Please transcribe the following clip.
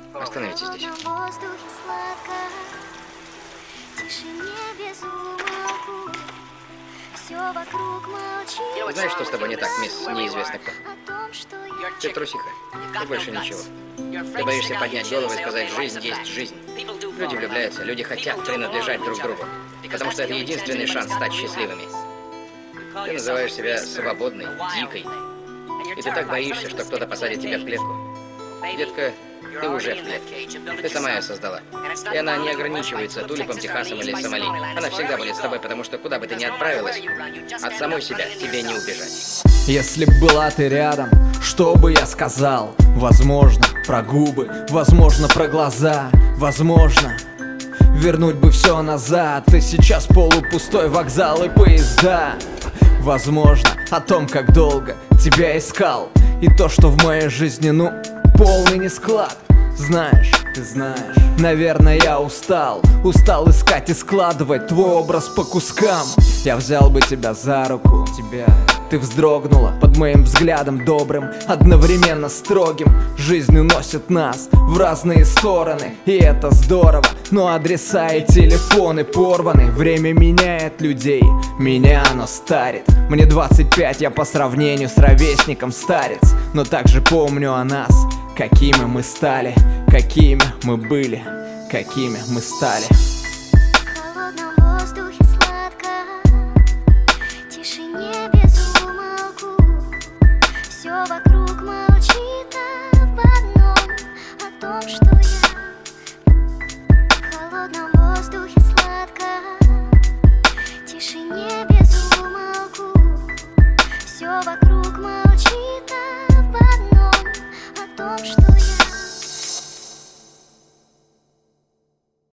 Остановитесь здесь. Знаешь, что с тобой не так, мисс неизвестно кто? Ты трусиха. И больше ничего. Ты боишься поднять голову и сказать: жизнь есть жизнь. Люди влюбляются, люди хотят принадлежать друг другу. Потому что это единственный шанс стать счастливыми. Ты называешь себя свободной, дикой. И ты так боишься, что кто-то посадит тебя в клетку. Детка, ты уже в клетке. Ты сама ее создала. И она не ограничивается Тулипом, Техасом или Сомали. Она всегда будет с тобой, потому что куда бы ты ни отправилась, от самой себя тебе не убежать. Если б была ты рядом, что бы я сказал? Возможно, про губы, возможно, про глаза, возможно, вернуть бы все назад. Ты сейчас полупустой вокзал и поезда. Возможно, о том, как долго тебя искал. И то, что в моей жизни, полный несклад. Знаешь, ты знаешь, наверное, я устал искать и складывать твой образ по кускам. Я взял бы тебя за руку, ты вздрогнула под моим взглядом добрым, одновременно строгим. Жизнь уносит нас в разные стороны, и это здорово. Но адреса и телефоны порваны. Время меняет людей, меня оно старит. Мне 25, я по сравнению с ровесником старец. Но также помню о нас, какими мы стали, какими мы были, какими мы стали.